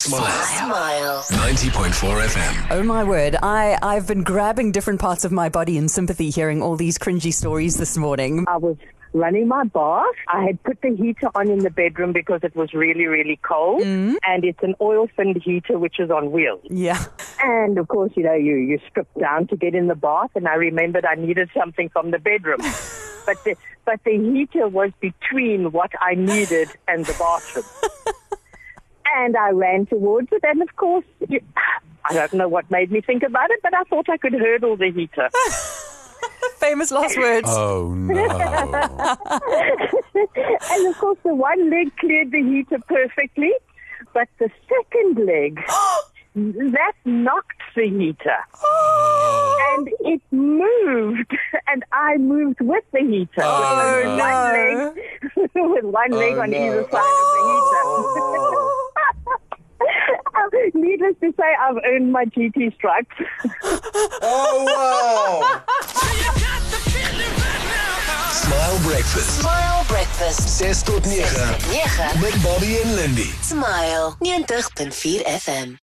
Smile. 90.4 FM. Oh my word, I've been grabbing different parts of my body in sympathy hearing all these cringy stories this morning. I was running my bath. I had put the heater on in the bedroom because it was really, really cold. And it's an oil-finned heater which is on wheels. Yeah. And of course, you strip down to get in the bath, and I remembered I needed something from the bedroom. But the heater was between what I needed and the bathroom. And I ran towards it, and of course, I don't know what made me think about it, but I thought I could hurdle the heater. Famous last words. Oh, no. And of course, the one leg cleared the heater perfectly, but the second leg, that knocked the heater. And it moved, and I moved with the heater. With one leg on either side of the heater. Needless to say, I've earned my GT stripes. Oh, wow. Smile Breakfast. Smile Breakfast. 6 tot 9. 9. Met Bobby en Lindy. Smile 90.4 FM.